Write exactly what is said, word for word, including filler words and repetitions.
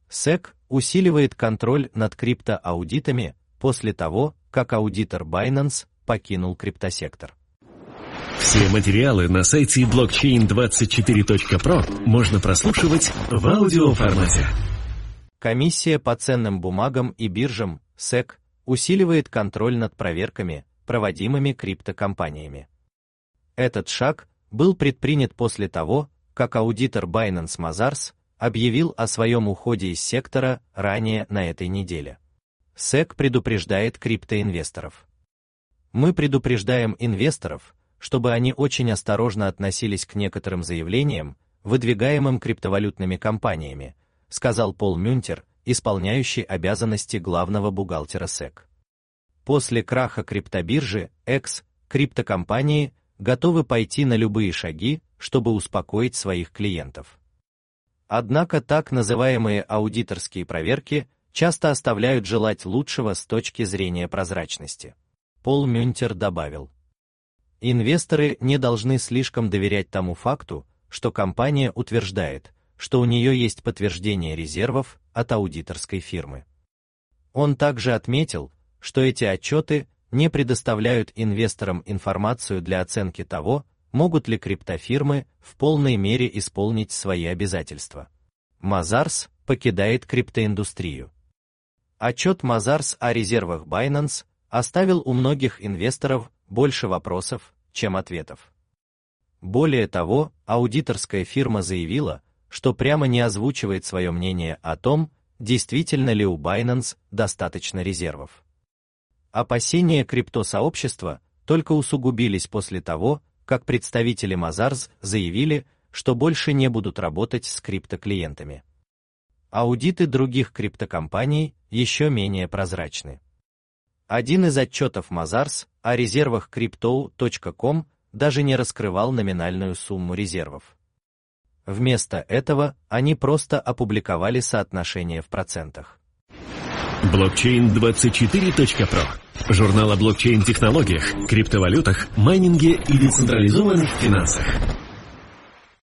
сэк усиливает контроль над криптоаудитами после того, как аудитор Binance покинул криптосектор. Все материалы на сайте блокчейн двадцать четыре точка про можно прослушивать в аудиоформате. Комиссия по ценным бумагам и биржам, сэк, усиливает контроль над проверками, проводимыми криптокомпаниями. Этот шаг был предпринят после того, как аудитор Binance Mazars объявил о своем уходе из сектора ранее на этой неделе. сэк предупреждает криптоинвесторов. Мы предупреждаем инвесторов, чтобы они очень осторожно относились к некоторым заявлениям, выдвигаемым криптовалютными компаниями, сказал Пол Мюнтер, исполняющий обязанности главного бухгалтера сэк. После краха криптобиржи X, криптокомпании готовы пойти на любые шаги, чтобы успокоить своих клиентов. Однако так называемые аудиторские проверки часто оставляют желать лучшего с точки зрения прозрачности. Пол Мюнтер добавил: инвесторы не должны слишком доверять тому факту, что компания утверждает, что у нее есть подтверждение резервов от аудиторской фирмы. Он также отметил, что эти отчеты не предоставляют инвесторам информацию для оценки того, могут ли криптофирмы в полной мере исполнить свои обязательства. Mazars покидает криптоиндустрию. Отчет Mazars о резервах Binance оставил у многих инвесторов больше вопросов, чем ответов. Более того, аудиторская фирма заявила, что прямо не озвучивает свое мнение о том, действительно ли у Binance достаточно резервов. Опасения криптосообщества только усугубились после того, как представители Mazars заявили, что больше не будут работать с криптоклиентами. Аудиты других криптокомпаний еще менее прозрачны. Один из отчетов Mazars о резервах криптоу точка ком даже не раскрывал номинальную сумму резервов. Вместо этого они просто опубликовали соотношение в процентах. блокчейн двадцать четыре точка про. Журнал о блокчейн-технологиях, криптовалютах, майнинге и децентрализованных финансах.